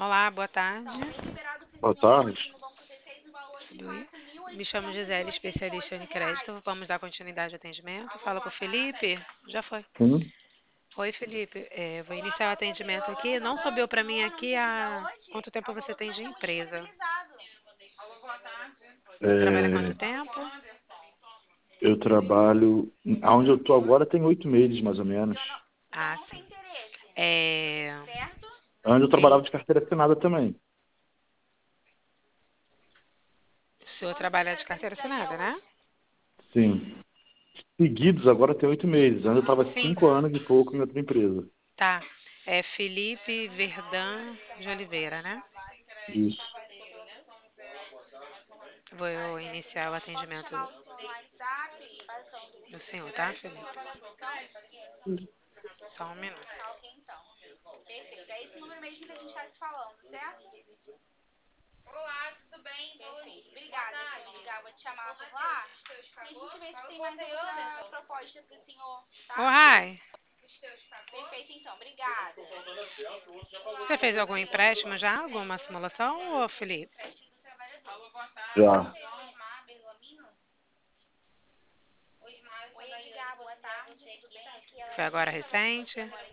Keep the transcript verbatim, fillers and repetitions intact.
Olá, boa tarde. Boa tarde. Lui. Me chamo Gisele, especialista em crédito. Vamos dar continuidade ao atendimento. Fala com o Felipe. Já foi. Sim. Oi, Felipe. É, vou iniciar o atendimento aqui. Não subiu para mim aqui há quanto tempo você tem de empresa. Você trabalha há quanto É, tempo? eu trabalho. Aonde eu tô agora tem oito meses, mais ou menos. Ah, sim. É, Antes eu trabalhava ele, de carteira assinada também. o senhor trabalha de carteira assinada, né? Sim. Seguidos agora tem oito meses. Antes eu estava Sim. cinco anos e pouco em outra empresa. Tá. É Felipe Verdão de Oliveira, né? Isso. Vou iniciar o atendimento do senhor, tá, Felipe? Só um minuto. Ô, Rai, você fez algum empréstimo já? Alguma simulação, ô Felipe? Já. Foi agora recente?